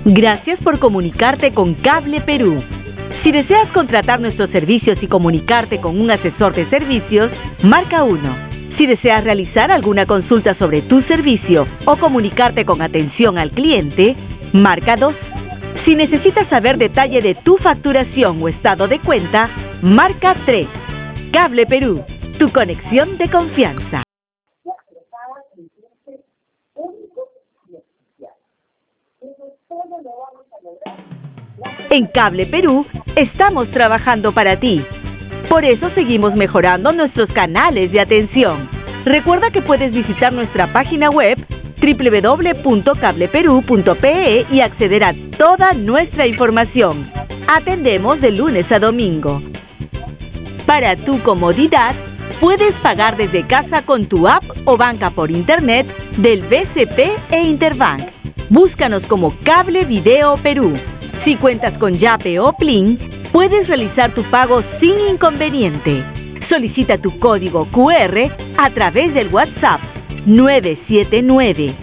Gracias por comunicarte con Cable Perú. Si deseas contratar nuestros servicios y comunicarte con un asesor de servicios, marca 1. Si deseas realizar alguna consulta sobre tu servicio o comunicarte con atención al cliente, marca 2. Si necesitas saber detalle de tu facturación o estado de cuenta, marca 3. Cable Perú, tu conexión de confianza. En Cable Perú estamos trabajando para ti. Por eso seguimos mejorando nuestros canales de atención. Recuerda que puedes visitar nuestra página web www.cableperu.pe y acceder a toda nuestra información. Atendemos de lunes a domingo. Para tu comodidad, puedes pagar desde casa con tu app o banca por internet del BCP e Interbank. Búscanos como Cable Video Perú. Si cuentas con Yape o Plin, puedes realizar tu pago sin inconveniente. Solicita tu código QR a través del WhatsApp 979